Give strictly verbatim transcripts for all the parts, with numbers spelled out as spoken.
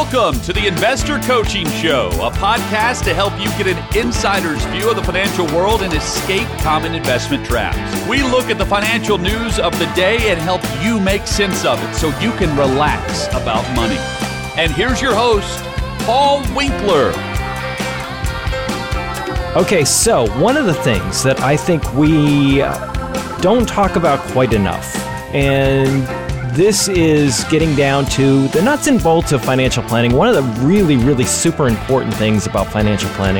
Welcome to the Investor Coaching Show, a podcast to help you get an insider's view of the financial world and escape common investment traps. We look at the financial news of the day and help you make sense of it so you can relax about money. And here's your host, Paul Winkler. Okay, so one of the things that I think we don't talk about quite enough, and this is getting down to the nuts and bolts of financial planning. One of the really, really super important things about financial planning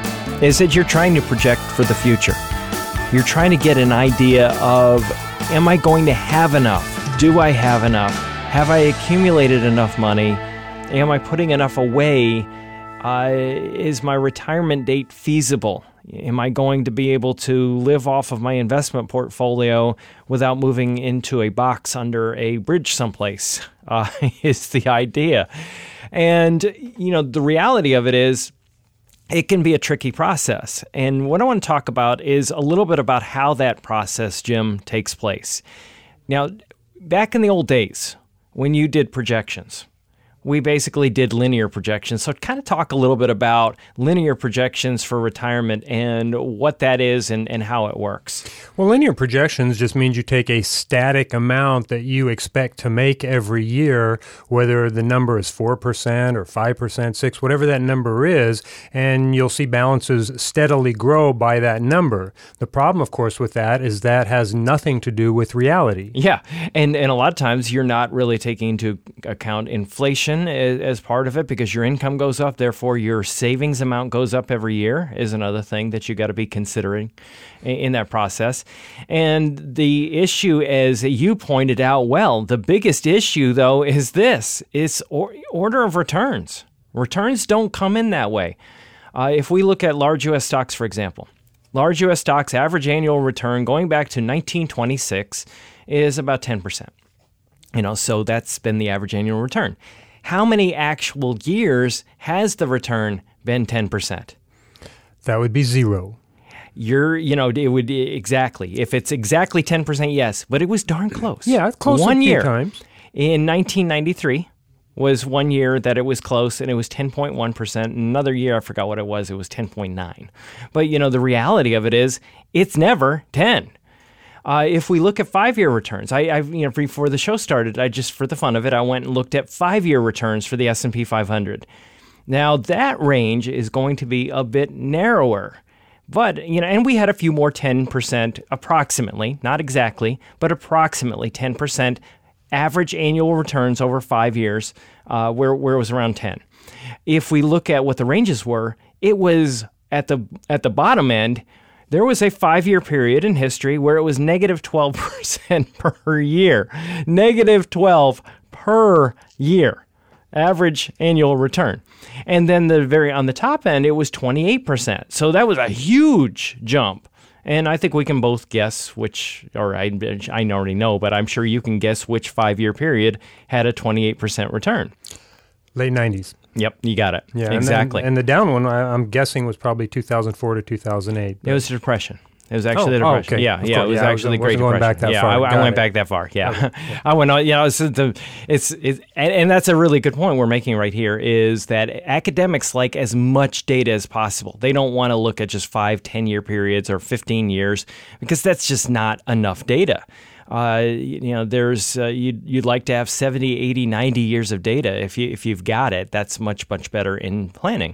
is that you're trying to project for the future. You're trying to get an idea of, am I going to have enough? Do I have enough? Have I accumulated enough money? Am I putting enough away? Uh, is my retirement date feasible? Am I going to be able to live off of my investment portfolio without moving into a box under a bridge someplace? Uh, is the idea. And, you know, the reality of it is it can be a tricky process. And what I want to talk about is a little bit about how that process, Jim, takes place. Now, back in the old days, when you did projections, we basically did linear projections. So kind of talk a little bit about linear projections for retirement and what that is and, and how it works. Well, linear projections just means you take a static amount that you expect to make every year, whether the number is four percent or five percent, six percent, whatever that number is, and you'll see balances steadily grow by that number. The problem, of course, with that is that has nothing to do with reality. Yeah, and, and a lot of times you're not really taking into account inflation as part of it because your income goes up, therefore your savings amount goes up every year is another thing that you got to be considering in that process. And the issue, as you pointed out well, the biggest issue though is this, is or, order of returns. Returns don't come in that way. Uh, if we look at large U S stocks, for example, large U S stocks average annual return going back to nineteen twenty-six is about ten percent. You know, so that's been the average annual return. How many actual years has the return been ten percent? That would be zero. You're, you know, it would exactly. If it's exactly ten percent, yes, but it was darn close. Yeah, it's close one a few year. times. In nineteen ninety-three was one year that it was close, and it was ten point one percent. Another year, I forgot what it was, it was ten point nine. But, you know, the reality of it is it's never ten. Uh, if we look at five-year returns, I, I, you know, before the show started, I just, for the fun of it, I went and looked at five-year returns for the S and P five hundred. Now, that range is going to be a bit narrower, but, you know, and we had a few more ten percent approximately, not exactly, but approximately ten percent average annual returns over five years, uh, where, where it was around ten. If we look at what the ranges were, it was at the at the bottom end. There was a five-year period in history where it was negative twelve percent per year. Negative twelve per year, average annual return. And then the very on the top end, it was twenty-eight percent. So that was a huge jump. And I think we can both guess which, or I, I already know, but I'm sure you can guess which five-year period had a twenty-eight percent return. Late nineties. Yep, you got it. Yeah, exactly. And, then, and the down one, I, I'm guessing, was probably two thousand four to two thousand eight. It was the Depression. It was actually oh, the Depression. Oh, okay. Yeah, of yeah, course. it was yeah, actually the Great Depression. Going back that yeah, far. I, I went it. back that far. Yeah, okay. yeah. I went. You know, it's the it's it's and, and that's a really good point we're making right here. Is that academics like as much data as possible. They don't want to look at just five, ten year periods or fifteen years because that's just not enough data. Uh, you know, there's uh, you'd you'd like to have seventy, eighty, ninety years of data. If you if you've got it, that's much much better in planning.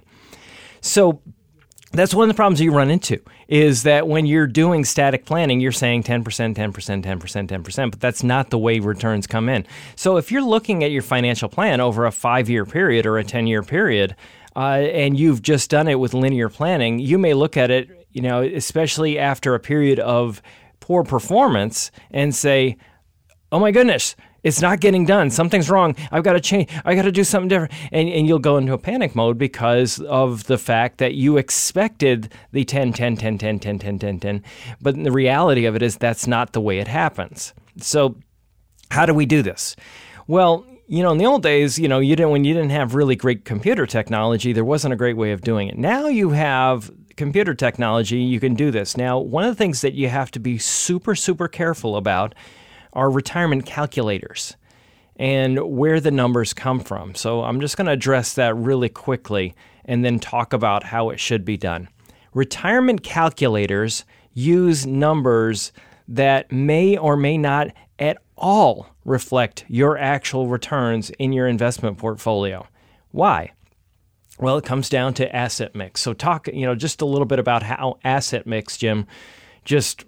So that's one of the problems you run into is that when you're doing static planning, you're saying ten percent, ten percent, ten percent, ten percent, but that's not the way returns come in. So if you're looking at your financial plan over a five-year period or a ten-year period, uh, and you've just done it with linear planning, you may look at it, you know, especially after a period of poor performance and say, oh my goodness, it's not getting done. Something's wrong. I've got to change. I got to do something different. And, and you'll go into a panic mode because of the fact that you expected the ten, ten, ten, ten, ten, ten, ten, ten. But the reality of it is that's not the way it happens. So how do we do this? Well, you know, in the old days, you know, you didn't when you didn't have really great computer technology, there wasn't a great way of doing it. Now you have computer technology, you can do this. Now, one of the things that you have to be super, super careful about are retirement calculators. and where the numbers come from. So I'm just going to address that really quickly and then talk about how it should be done. Retirement calculators use numbers that may or may not at all reflect your actual returns in your investment portfolio. Why? Well, it comes down to asset mix. So talk, you know, just a little bit about how asset mix, Jim, just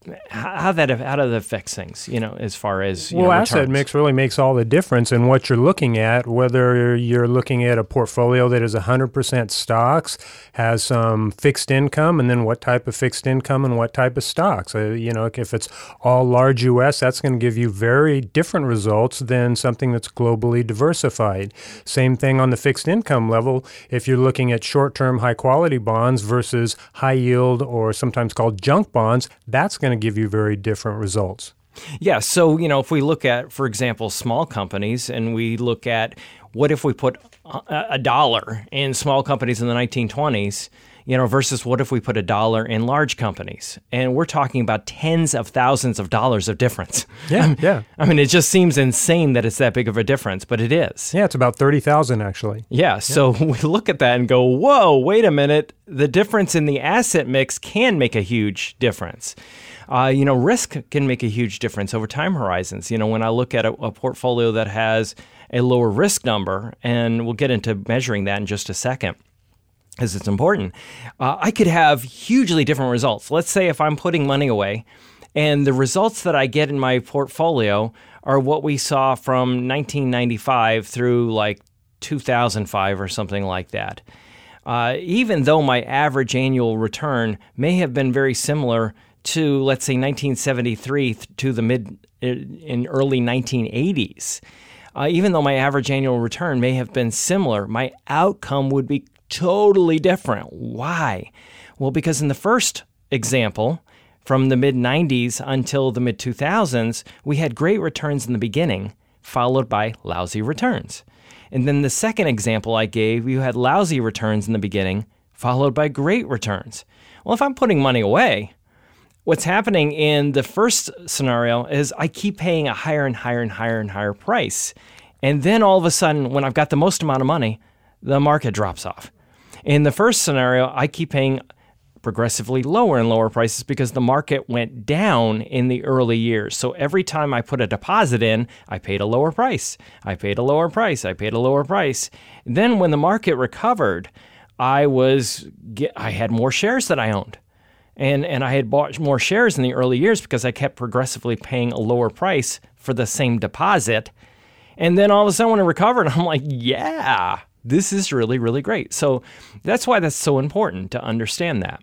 how that how that affects things, you know, as far as you well, know, asset returns. mix really makes all the difference in what you're looking at. Whether you're looking at a portfolio that is one hundred percent stocks, has some fixed income, and then what type of fixed income and what type of stocks. Uh, you know, if it's all large U S, that's going to give you very different results than something that's globally diversified. Same thing on the fixed income level. If you're looking at short-term, high-quality bonds versus high-yield or sometimes called junk bonds, that's going to give you very different results. Yeah, so, you know, if we look at, for example, small companies, and we look at what if we put a, a dollar in small companies in the nineteen twenties, you know, versus what if we put a dollar in large companies? And we're talking about tens of thousands of dollars of difference. Yeah, I mean, yeah. I mean, it just seems insane that it's that big of a difference, but it is. Yeah, it's about thirty thousand actually. Yeah, so yeah. We look at that and go, whoa, wait a minute. The difference in the asset mix can make a huge difference. Uh, you know, risk can make a huge difference over time horizons. You know, when I look at a, a portfolio that has a lower risk number, and we'll get into measuring that in just a second, because it's important, uh, I could have hugely different results. Let's say if I'm putting money away, and the results that I get in my portfolio are what we saw from nineteen ninety-five through like two thousand five or something like that. Uh, even though my average annual return may have been very similar to, let's say, nineteen seventy-three to the mid in early nineteen eighties, uh, even though my average annual return may have been similar, my outcome would be totally different. Why? Well, because in the first example, from the mid nineties until the mid two thousands, we had great returns in the beginning, followed by lousy returns. And then the second example I gave, you had lousy returns in the beginning, followed by great returns. Well, if I'm putting money away, what's happening in the first scenario is I keep paying a higher and higher and higher and higher price. And then all of a sudden, when I've got the most amount of money, the market drops off. In the first scenario, I keep paying progressively lower and lower prices because the market went down in the early years. So every time I put a deposit in, I paid a lower price. I paid a lower price. I paid a lower price. Then when the market recovered, I was I had more shares that I owned. And and I had bought more shares in the early years because I kept progressively paying a lower price for the same deposit. And then all of a sudden when it recovered, I'm like, yeah, this is really, really great. So that's why that's so important to understand that.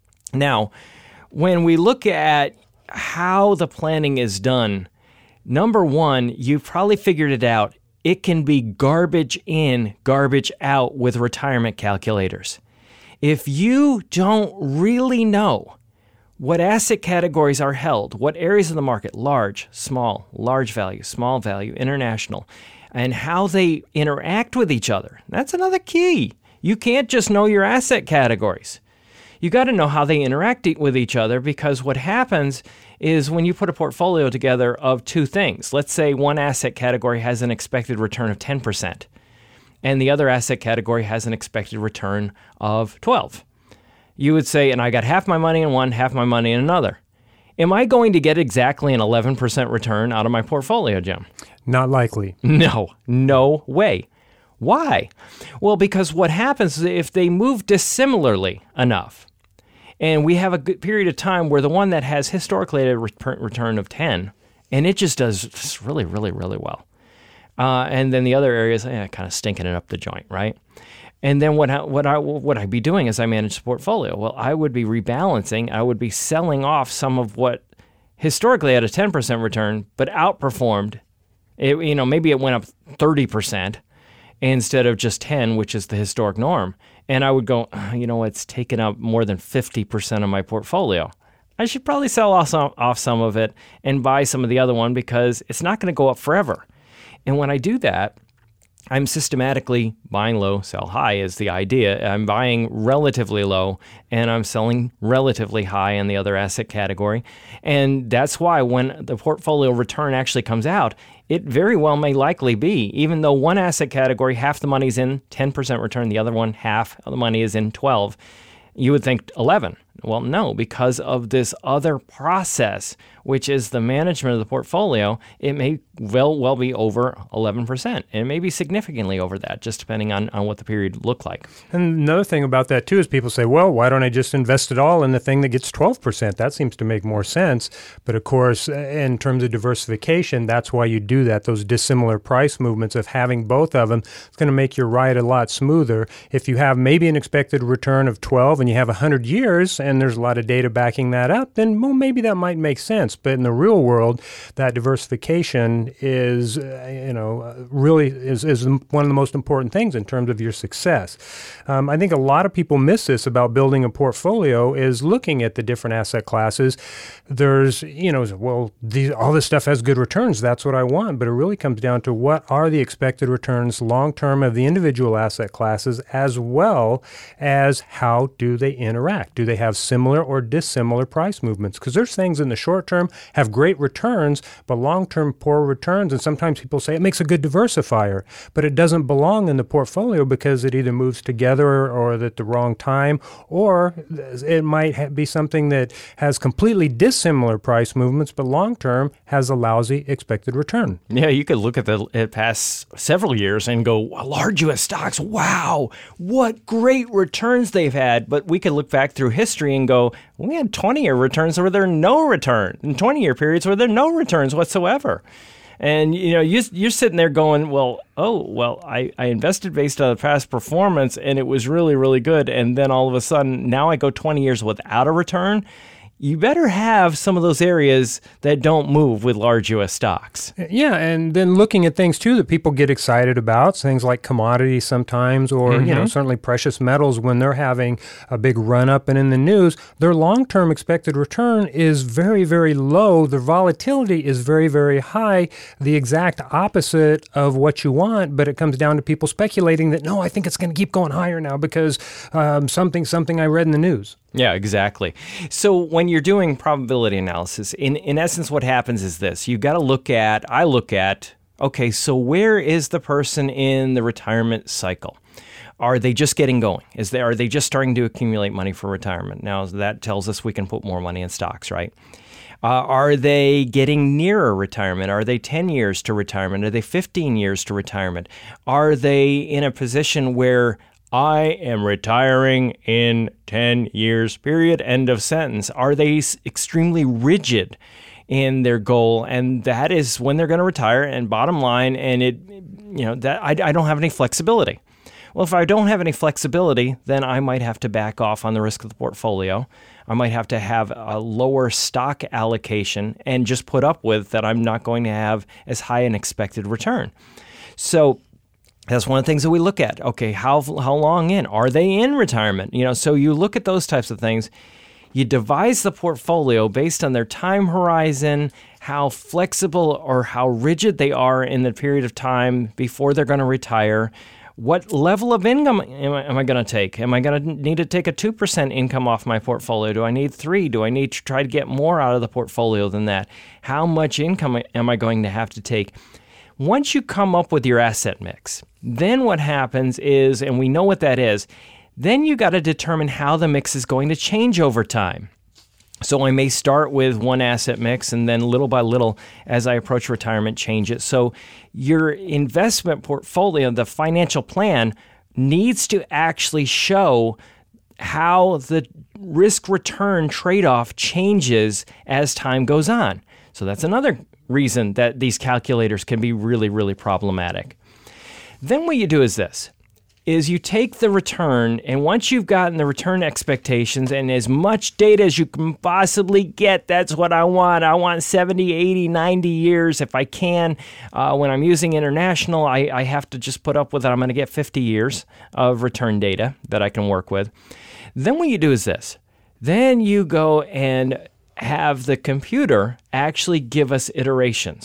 Now, when we look at how the planning is done, number one, you've probably figured it out. It can be garbage in, garbage out with retirement calculators. If you don't really know what asset categories are held, what areas of the market, large, small, large value, small value, international, and how they interact with each other, that's another key. You can't just know your asset categories. You got to know how they interact with each other, because what happens is when you put a portfolio together of two things, let's say one asset category has an expected return of ten percent. And the other asset category has an expected return of twelve. You would say, and I got half my money in one, half my money in another. Am I going to get exactly an eleven percent return out of my portfolio, Jim? Not likely. No, no way. Why? Well, because what happens is if they move dissimilarly enough, and we have a good period of time where the one that has historically a return of ten, and it just does really, really, really well. Uh, and then the other areas, eh, kind of stinking it up the joint, right? And then what I, what I what I'd be doing as I manage the portfolio? Well, I would be rebalancing. I would be selling off some of what historically had a ten percent return, but outperformed. It, you know, maybe it went up thirty percent instead of just ten, which is the historic norm. And I would go, you know, it's taken up more than fifty percent of my portfolio. I should probably sell off some, off some of it and buy some of the other one because it's not going to go up forever. And when I do that, I'm systematically buying low, sell high is the idea. I'm buying relatively low and I'm selling relatively high in the other asset category. And that's why when the portfolio return actually comes out, it very well may likely be, even though one asset category, half the money's in ten percent return, the other one, half of the money is in twelve, you would think eleven. Well, no, because of this other process, which is the management of the portfolio, it may well well be over eleven percent. And it may be significantly over that, just depending on, on what the period looked like. And another thing about that, too, is people say, well, why don't I just invest it all in the thing that gets twelve percent? That seems to make more sense. But, of course, in terms of diversification, that's why you do that. Those dissimilar price movements of having both of them, it's going to make your ride a lot smoother. If you have maybe an expected return of twelve and you have one hundred years, and there's a lot of data backing that up, then well, maybe that might make sense. But in the real world, that diversification is, uh, you know, uh, really is, is one of the most important things in terms of your success. Um, I think a lot of people miss this about building a portfolio is looking at the different asset classes. There's, you know, well, these, all this stuff has good returns. That's what I want. But it really comes down to what are the expected returns long-term of the individual asset classes, as well as how do they interact? Do they have similar or dissimilar price movements? Because there's things in the short term have great returns, but long-term poor returns. And sometimes people say it makes a good diversifier, but it doesn't belong in the portfolio because it either moves together or at the wrong time, or it might ha- be something that has completely dissimilar price movements, but long-term has a lousy expected return. Yeah, you could look at the at past several years and go, large U S stocks, wow, what great returns they've had. But we could look back through history and go, we had twenty-year returns where there are no return, and twenty-year periods where there are no returns whatsoever. And, you know, you, you're sitting there going, well, oh, well, I, I invested based on past performance, and it was really, really good. And then all of a sudden, now I go twenty years without a return. You better have some of those areas that don't move with large U S stocks. Yeah, and then looking at things, too, that people get excited about, things like commodities sometimes, or, mm-hmm. you know, certainly precious metals when they're having a big run-up and in the news, their long-term expected return is very, very low. Their volatility is very, very high, the exact opposite of what you want, but it comes down to people speculating that, no, I think it's going to keep going higher now because um, something, something I read in the news. Yeah, exactly. So when you're doing probability analysis, in, in essence, what happens is this. You've got to look at, I look at, okay, so where is the person in the retirement cycle? Are they just getting going? Is they, are they just starting to accumulate money for retirement? Now, that tells us we can put more money in stocks, right? Uh, are they getting nearer retirement? Are they ten years to retirement? Are they fifteen years to retirement? Are they in a position where I am retiring in ten years, period, end of sentence? Are they extremely rigid in their goal? And that is when they're going to retire, and bottom line, and it, you know, that I, I don't have any flexibility. Well, if I don't have any flexibility, then I might have to back off on the risk of the portfolio. I might have to have a lower stock allocation and just put up with that I'm not going to have as high an expected return. So that's one of the things that we look at. Okay, how how long in? Are they in retirement? You know, so you look at those types of things. You devise the portfolio based on their time horizon, how flexible or how rigid they are in the period of time before they're going to retire. What level of income am I, am I going to take? Am I going to need to take a two percent income off my portfolio? Do I need three? Do I need to try to get more out of the portfolio than that? How much income am I going to have to take? Once you come up with your asset mix, then what happens is, and we know what that is, then you got to determine how the mix is going to change over time. So I may start with one asset mix and then little by little, as I approach retirement, change it. So your investment portfolio, the financial plan, needs to actually show how the risk-return trade-off changes as time goes on. So that's another reason that these calculators can be really, really problematic. Then what you do is this, is you take the return, and once you've gotten the return expectations and as much data as you can possibly get, that's what I want. I want seventy, eighty, ninety years if I can. Uh, when I'm using international, I, I have to just put up with it. I'm going to get fifty years of return data that I can work with. Then what you do is this. Then you go and have the computer actually give us iterations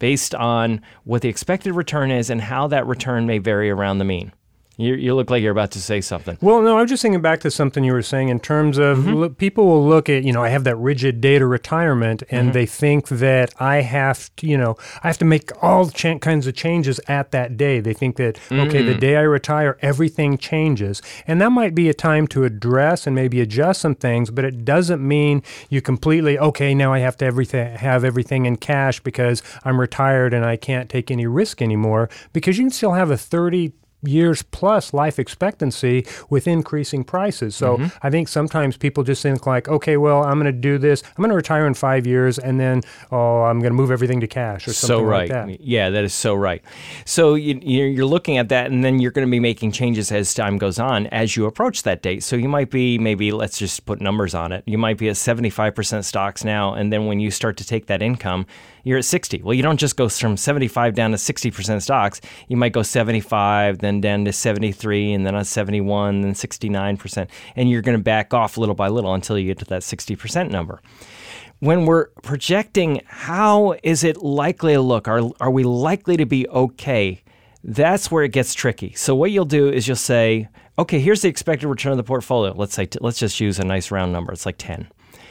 based on what the expected return is and how that return may vary around the mean. You, you look like you're about to say something. Well, no, I'm just thinking back to something you were saying in terms of mm-hmm. look, people will look at, you know, I have that rigid date of retirement, and mm-hmm. they think that I have to, you know, I have to make all ch- kinds of changes at that day. They think that, mm-hmm. okay, the day I retire, everything changes. And that might be a time to address and maybe adjust some things, but it doesn't mean you completely, okay, now I have to everything, have everything in cash because I'm retired and I can't take any risk anymore, because you can still have a thirty years plus life expectancy with increasing prices. So mm-hmm. I think sometimes people just think like, okay, well, I'm going to do this. I'm going to retire in five years and then, oh, I'm going to move everything to cash or something so right. like that. Yeah, that is so right. So you, you're looking at that, and then you're going to be making changes as time goes on as you approach that date. So you might be maybe, let's just put numbers on it. You might be at seventy-five percent stocks now, and then when you start to take that income, you're at sixty. Well, you don't just go from seventy-five down to sixty percent stocks. You might go seventy-five, then down to seventy-three, and then on seventy-one, then sixty-nine percent. And you're going to back off little by little until you get to that sixty percent number. When we're projecting, how is it likely to look? Are, are we likely to be okay? That's where it gets tricky. So what you'll do is you'll say, okay, here's the expected return of the portfolio. Let's say, let's just use a nice round number. It's like ten.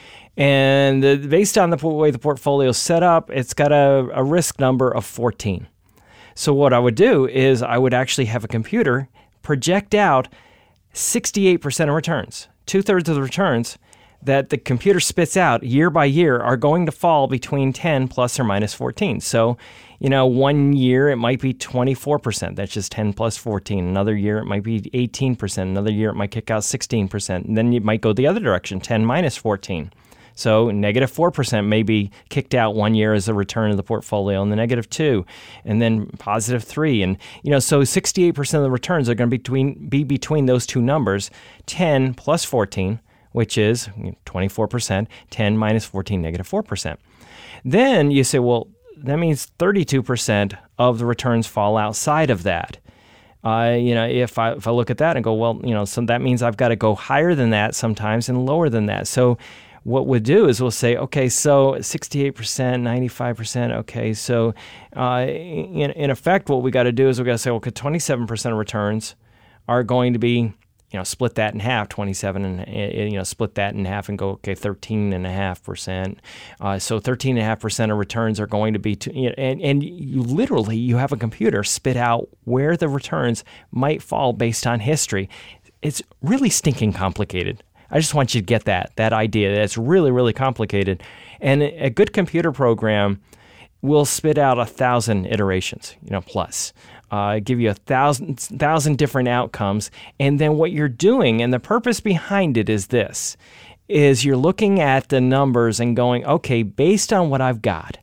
And the, based on the way the portfolio is set up, it's got a, a risk number of fourteen. So what I would do is I would actually have a computer project out sixty-eight percent of returns. Two-thirds of the returns that the computer spits out year by year are going to fall between ten plus or minus fourteen. So, you know, one year it might be twenty-four percent. That's just ten plus fourteen. Another year it might be eighteen percent. Another year it might kick out sixteen percent. And then you might go the other direction, ten minus fourteen. So negative four percent may be kicked out one year as a return of the portfolio, and the negative two, and then positive three. And, you know, so sixty-eight percent of the returns are going to be between, be between those two numbers, ten plus fourteen, which is twenty-four percent, ten minus fourteen, negative four percent. Then you say, well, that means thirty-two percent of the returns fall outside of that. Uh, you know, if I if I look at that and go, well, you know, so that means I've got to go higher than that sometimes and lower than that. So what we'll do is we'll say, okay, so sixty-eight percent, ninety-five percent, okay, so uh, in, in effect what we got to do is we got to say, okay, twenty-seven percent of returns are going to be, you know, split that in half, twenty-seven, and, you know, split that in half and go, okay, thirteen point five percent. Uh, so thirteen point five percent of returns are going to be, to, you know, and, and you literally, you have a computer spit out where the returns might fall based on history. It's really stinking complicated. I just want you to get that, that idea. That's really, really complicated. And a good computer program will spit out a thousand iterations, you know, plus. Uh, give you a thousand, thousand different outcomes. And then what you're doing, and the purpose behind it is this, is you're looking at the numbers and going, okay, based on what I've got,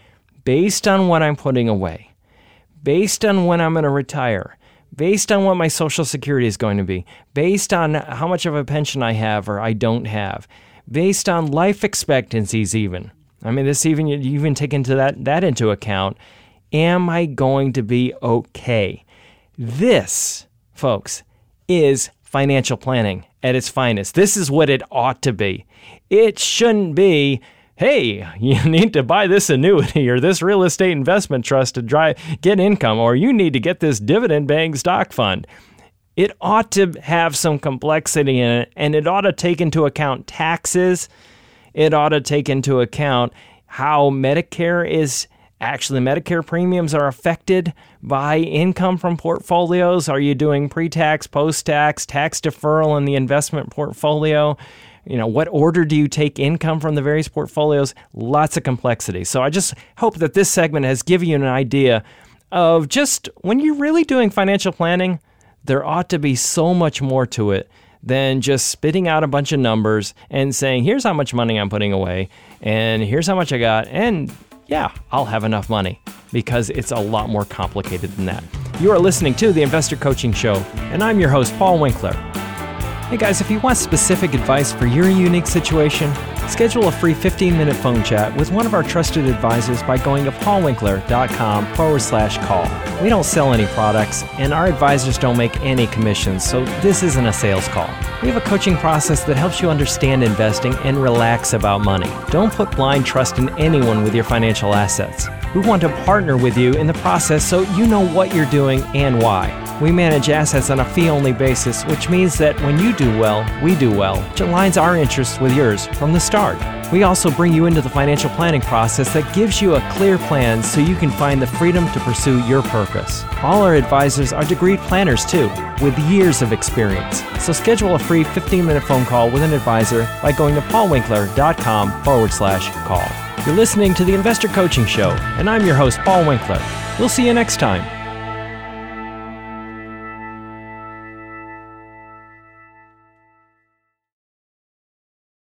based on what I'm putting away, based on when I'm going to retire, based on what my Social Security is going to be, based on how much of a pension I have or I don't have, based on life expectancies even. I mean, this even, you even take into that, that into account. Am I going to be okay? This, folks, is financial planning at its finest. This is what it ought to be. It shouldn't be, hey, you need to buy this annuity or this real estate investment trust to drive, get income, or you need to get this dividend-paying stock fund. It ought to have some complexity in it, and it ought to take into account taxes. It ought to take into account how Medicare is actually, Medicare premiums are affected by income from portfolios. Are you doing pre-tax, post-tax, tax deferral in the investment portfolio? You know, what order do you take income from the various portfolios? Lots of complexity. So I just hope that this segment has given you an idea of just when you're really doing financial planning, there ought to be so much more to it than just spitting out a bunch of numbers and saying, here's how much money I'm putting away, and here's how much I got, and yeah, I'll have enough money, because it's a lot more complicated than that. You are listening to The Investor Coaching Show, and I'm your host, Paul Winkler. Hey guys, if you want specific advice for your unique situation, schedule a free fifteen-minute phone chat with one of our trusted advisors by going to paulwinkler.com forward slash call. We don't sell any products, and our advisors don't make any commissions, so this isn't a sales call. We have a coaching process that helps you understand investing and relax about money. Don't put blind trust in anyone with your financial assets. We want to partner with you in the process so you know what you're doing and why. We manage assets on a fee-only basis, which means that when you do well, we do well, which aligns our interests with yours from the start. We also bring you into the financial planning process that gives you a clear plan so you can find the freedom to pursue your purpose. All our advisors are degreed planners too, with years of experience. So schedule a free fifteen-minute phone call with an advisor by going to paulwinkler.com forward slash call. You're listening to the Investor Coaching Show, and I'm your host, Paul Winkler. We'll see you next time.